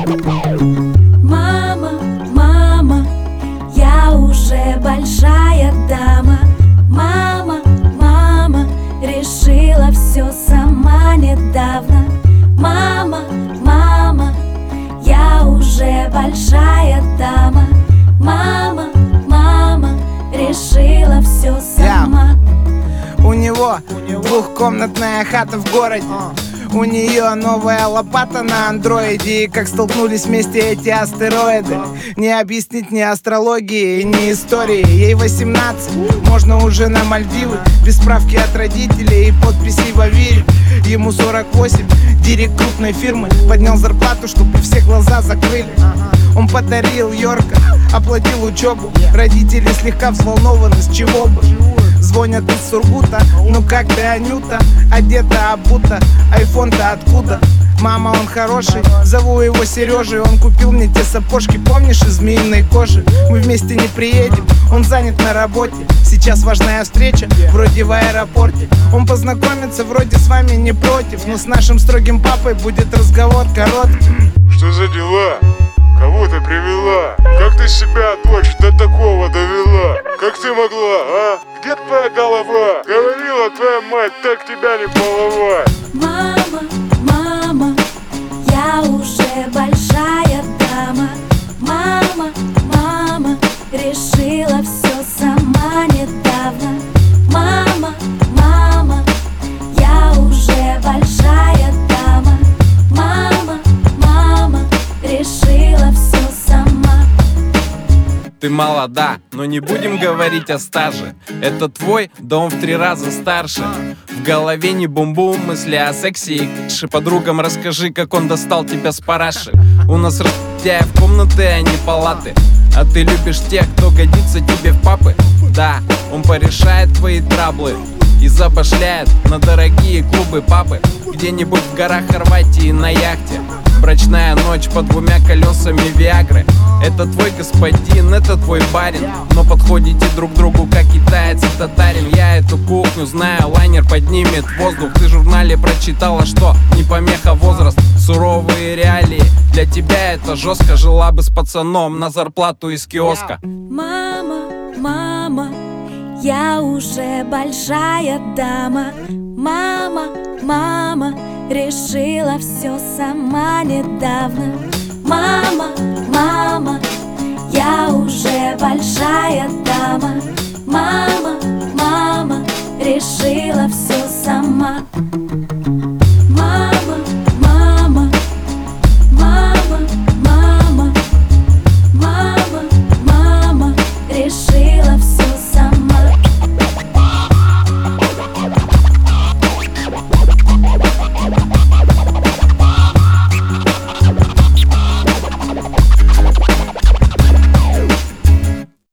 Мама, мама, я уже большая дама. Мама, мама, решила все сама недавно. Мама, мама, я уже большая дама. Мама, мама, решила все сама. У него двухкомнатная хата в городе. У нее новая лопата на андроиде. И как столкнулись вместе эти астероиды, не объяснить ни астрологии, ни истории. Ей 18, можно уже на Мальдивы. Без справки от родителей и подписи в Авире. Ему 48, директ крупной фирмы. Поднял зарплату, чтобы все глаза закрыли. Он подарил Йорка, оплатил учебу. Родители слегка взволнованы, с чего бы. Звонят из Сургута, ну как ты, Анюта? Одета, обута, айфон-то откуда? Мама, он хороший, зову его Сережей. Он купил мне те сапожки, помнишь, из змеиной кожи? Мы вместе не приедем, он занят на работе. Сейчас важная встреча, вроде в аэропорте. Он познакомится, вроде с вами не против. Но с нашим строгим папой будет разговор короткий. Что за дела? Кого ты привела? Как ты себя, дочь, до такого довела? Как ты могла, а? Где твоя голова? Говорила твоя мать, так тебя не баловать. Мама, мама, я уже большая дама. Мама, мама, решила все сама недавно. Мама, мама, я уже большая дама. Мама, мама, решила все сама. Ты молода, но не будем говорить о стаже. Это твой, да он в 3 раза старше. В голове не бум-бум, мысли о сексе и каше. Подругам расскажи, как он достал тебя с параши. У нас разделяев комнаты, а не палаты. А ты любишь тех, кто годится тебе в папы. Да, он порешает твои траблы и забашляет на дорогие клубы папы. Где-нибудь в горах Хорватии на яхте. Брачная ночь под 2 колесами Виагры. Это твой господин, это твой барин. Но подходите друг к другу, как китаец и татарин. Я эту кухню знаю, лайнер поднимет воздух. Ты в журнале прочитала, что не помеха возраст. Суровые реалии, для тебя это жестко. Жила бы с пацаном на зарплату из киоска. Мама, мама, я уже большая дама. Мама, мама, решила все сама недавно. Мама, мама, я уже большая дама.